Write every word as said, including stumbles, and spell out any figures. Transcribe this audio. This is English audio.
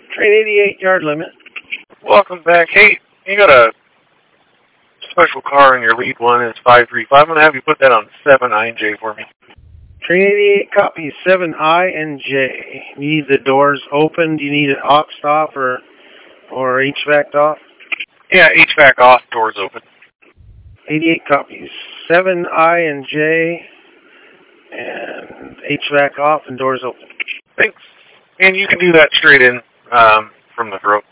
Train eighty-eight, yard limit. Welcome back. Hey, you got a special car in your lead one. It's five three five. I'm going to have you put that on seven I and J for me. Train eighty-eight, copy seven I and J. You need the doors open? Do you need it aux off or, or H V A C off? Yeah, H V A C off, doors open. eighty-eight copies. seven I and J, and H V A C off and doors open. Thanks. And you can do that straight in um, from the throat.